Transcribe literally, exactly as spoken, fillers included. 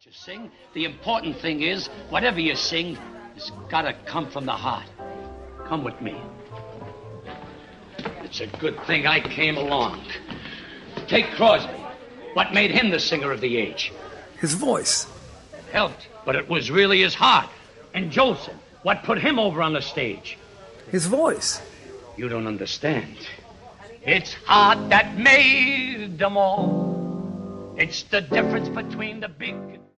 You sing. The important thing is, whatever you sing, it's gotta come from the heart. Come with me. It's a good thing I came along. Take Crosby. What made him the singer of the age? His voice. Helped, but it was really his heart. And Jolson, what put him over on the stage? His voice. You don't understand. It's heart that made them all. It's the difference between the big